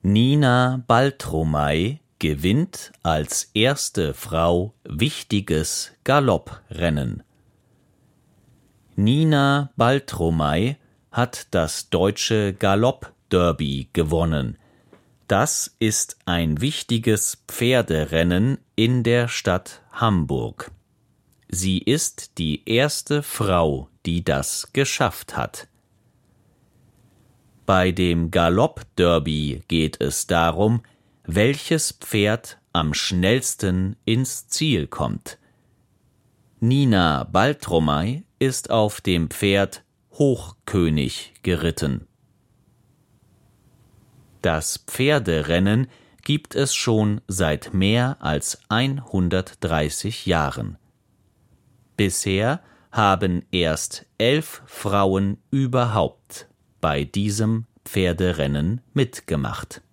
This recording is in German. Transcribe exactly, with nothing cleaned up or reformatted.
Nina Baltromei gewinnt als erste Frau wichtiges Galopprennen. Nina Baltromei hat das Deutsche Galopp-Derby gewonnen. Das ist ein wichtiges Pferderennen in der Stadt Hamburg. Sie ist die erste Frau, die das geschafft hat. Bei dem Galopp-Derby geht es darum, welches Pferd am schnellsten ins Ziel kommt. Nina Baltromei ist auf dem Pferd Hochkönig geritten. Das Pferderennen gibt es schon seit mehr als hundertdreißig Jahren. Bisher haben erst elf Frauen überhaupt bei diesem Pferderennen mitgemacht.